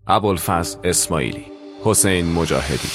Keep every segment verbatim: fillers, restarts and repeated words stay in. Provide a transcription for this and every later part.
ابوالفضل اسماعیلی، حسین مجاهدی.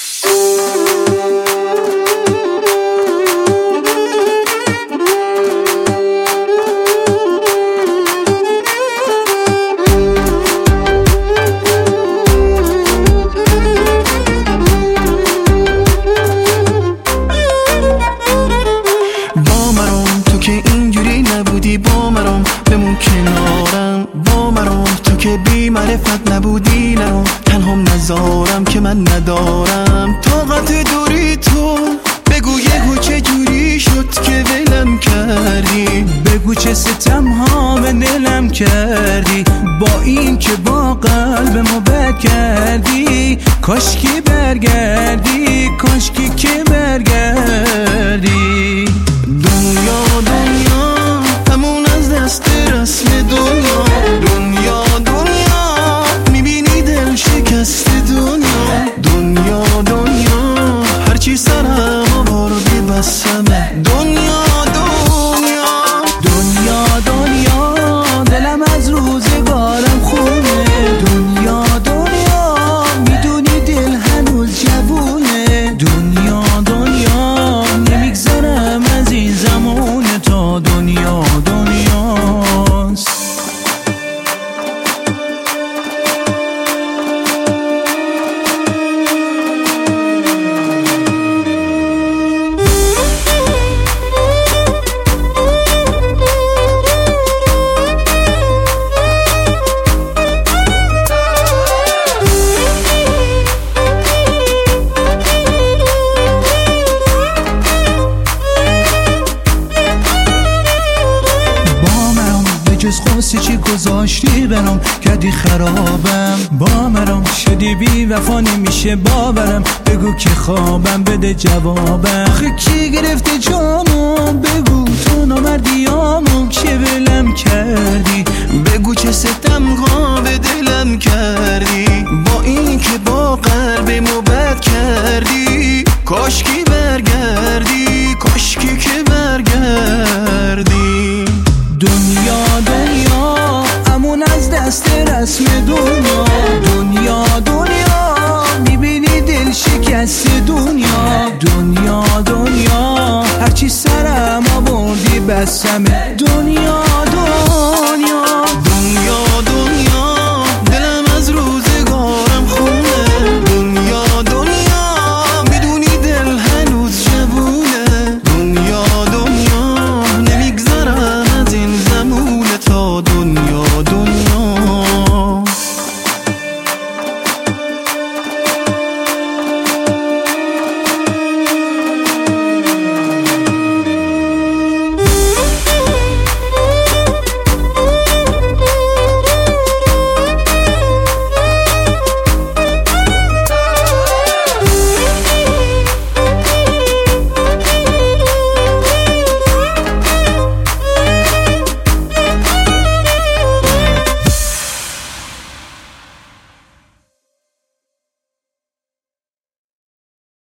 با مرام بمون کنارم، با مرام تو که بی معرفت نبودی، نرام تنهام نذارم که من ندارم طاقت دوری تو. بگو یهو چه جوری شد که ولم کردی، بگو چه ستم ها به دلم کردی، با این که با قلبمو بد کردی. کاشکی برگردی، کاشکی که برگردی. دنیا دنیا همون از دست رسم دنیا، دنیا دنیا میبینی دل شکست دنیا. دنیا دنیا هرچی سرم آوردی بسمه. دنیا دنیا دنیا دنیا دلم از روزگارم خونه. دنیا دنیا میدونی دل هنوز جوونه. دنیا دنیا نمیگذرم از این زمونه تا دنیا دنیاست. جز خواستی چی گذاشتی برام، کردی خرابم. با مرام شدی بی وفا نمیشه باورم، بگو که خوابم بده جوابم. آخه کی گرفته جامو، بگو تو نامردیامو که ولم کردی. بگو چه ستمها به دلم کردی، با این که با قلبمو بد کردی. کاشکی برگردی، کاشکی که برگردی. دنیا دنیا امون از دست رسم دنیا. دنیا دنیا میبینی دل شکست دنیا. دنیا دنیا هرچی سرم آوردی بسمه. دنیا